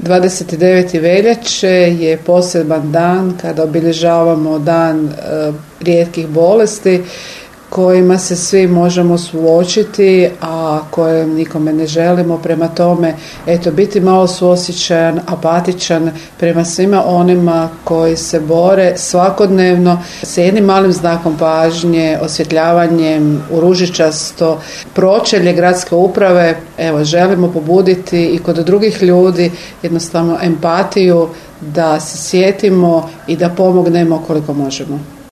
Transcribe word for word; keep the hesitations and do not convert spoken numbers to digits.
dvadeset deveti veljače je poseban dan kada obilježavamo dan e, rijetkih bolesti kojima se svi možemo suočiti, a koje nikome ne želimo. Prema tome, eto, biti malo suosjećajan, apatičan prema svima onima koji se bore svakodnevno s jednim malim znakom pažnje, osvjetljavanjem u ružičasto pročelje gradske uprave. Evo, želimo pobuditi i kod drugih ljudi jednostavno empatiju, da se sjetimo i da pomognemo koliko možemo.